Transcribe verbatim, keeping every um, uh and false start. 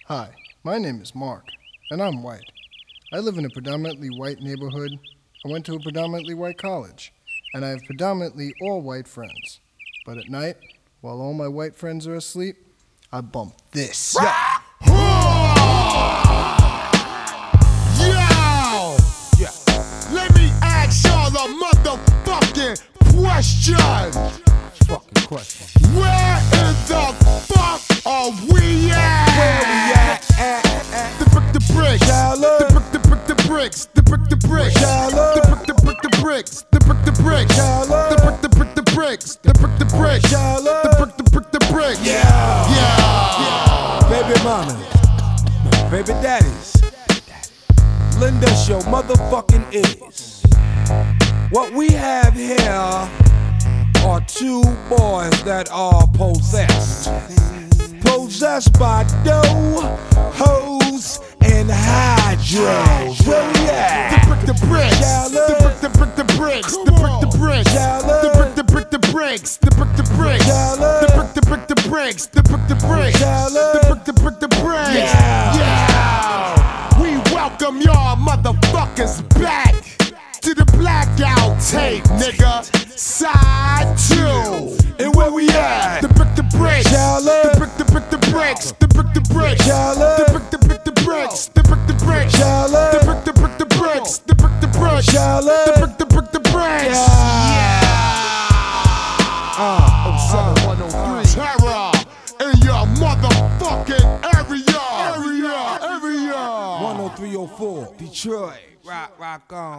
Hi, my name is Mark, and I'm white. I live in a predominantly white neighborhood. I went to a predominantly white college, and I have predominantly all white friends. But at night, while all my white friends are asleep, I bump this. Yo! Yo! Let me ask y'all a motherfucking question. Fucking question. Where in the fuck are we at? Where we at? at, at. The brick, the bricks. The brick, the brick, the bricks. The brick, the bricks. The brick, the brick, the bricks. The brick, the bricks. The brick, the brick, the bricks. The brick, the bricks. The brick, the brick, the bricks. Yeah. Yeah. Baby mama, baby daddies, lend us your motherfucking ears. What we have here are two boys that are possessed. Possessed by dough, hoes, and hydros. Where we at? The brick, the bricks. The brick, the brick, the bricks. The brick, the bricks. The brick, the brick, the bricks. The brick, the bricks. The brick, the brick, the bricks. The brick, the bricks. The brick, the brick, the bricks. Yeah. We welcome y'all motherfuckers back to the blackout tape, nigga. Side two. And where we at? The brick, the bricks. The brick, the brick, the bricks. The brick, the bricks. The brick, the brick, the bricks. The brick, the bricks. The brick, the brick, the bricks. The brick, the bricks. The brick, the brick, the bricks. Yeah. Uh, oh seven one oh three. Terror in your motherfucking area. Area. Area. one oh three oh four. Detroit. Rock, rock on.